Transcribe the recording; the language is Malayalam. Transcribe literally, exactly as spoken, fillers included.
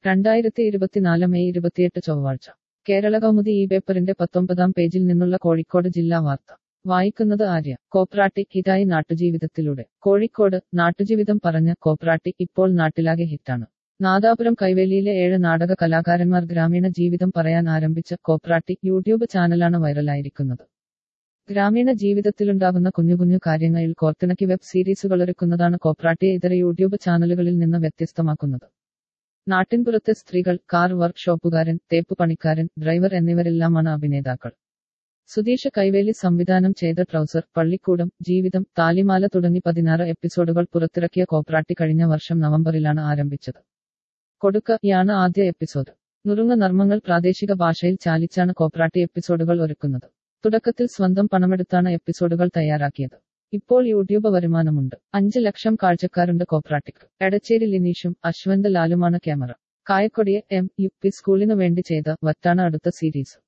രണ്ടായിരത്തി ഇരുപത്തിനാല് മെയ് ഇരുപത്തിയെട്ട് ചൊവ്വാഴ്ച കേരള കൗമുദി ഈ പേപ്പറിന്റെ പത്തൊമ്പതാം പേജിൽ നിന്നുള്ള കോഴിക്കോട് ജില്ലാ വാർത്ത വായിക്കുന്നത് ആര്യ. കോപ്രാട്ടി ഹിറ്റായി നാട്ടുജീവിതത്തിലൂടെ. കോഴിക്കോട് നാട്ടുജീവിതം പറഞ്ഞ കോപ്രാട്ടി ഇപ്പോൾ നാട്ടിലാകെ ഹിറ്റാണ്. നാദാപുരം കൈവേലിയിലെ ഏഴ് നാടക കലാകാരന്മാർ ഗ്രാമീണ ജീവിതം പറയാൻ ആരംഭിച്ച കോപ്രാട്ടി യൂട്യൂബ് ചാനലാണ് വൈറലായിരിക്കുന്നത്. ഗ്രാമീണ ജീവിതത്തിലുണ്ടാകുന്ന കുഞ്ഞു കുഞ്ഞു കാര്യങ്ങളിൽ കോർത്തിണക്കി വെബ് സീരീസുകളൊരുക്കുന്നതാണ് കോപ്രാട്ടിയെ ഇതര യൂട്യൂബ് ചാനലുകളിൽ നിന്ന് വ്യത്യസ്തമാക്കുന്നത്. നാട്ടിൻപുറത്തെ സ്ത്രീകൾ, കാർ വർക്ക്ഷോപ്പുകാരൻ, തേപ്പ് പണിക്കാരൻ, ഡ്രൈവർ എന്നിവരെല്ലാമാണ് അഭിനേതാക്കൾ. സുധീഷ് കൈവേലി സംവിധാനം ചെയ്ത ട്രൗസർ, പള്ളിക്കൂടം, ജീവിതം, താലിമാല തുടങ്ങി പതിനാറ് എപ്പിസോഡുകൾ പുറത്തിറക്കിയ കോപ്രാട്ടി കഴിഞ്ഞ വർഷം നവംബറിലാണ് ആരംഭിച്ചത്. കൊടുക്ക യാണ് ആദ്യ എപ്പിസോഡ്. നുറുങ്ങ നർമ്മങ്ങൾ പ്രാദേശിക ഭാഷയിൽ ചാലിച്ചാണ് കോപ്രാട്ടി എപ്പിസോഡുകൾ ഒരുക്കുന്നത്. തുടക്കത്തിൽ സ്വന്തം പണമെടുത്താണ് എപ്പിസോഡുകൾ തയ്യാറാക്കിയത്. ഇപ്പോൾ യൂട്യൂബ് വരുമാനമുണ്ട്. അഞ്ച് ലക്ഷം കാഴ്ചക്കാരുണ്ട് കോപ്രാട്ടിക്ക്. എടച്ചേരി ലിനീഷും അശ്വന്ത് ലാലുമാണ് ക്യാമറ. കായക്കൊടിയെ എം യു പി സ്കൂളിനു വേണ്ടി ചെയ്ത വറ്റാണ് അടുത്ത സീരീസ്.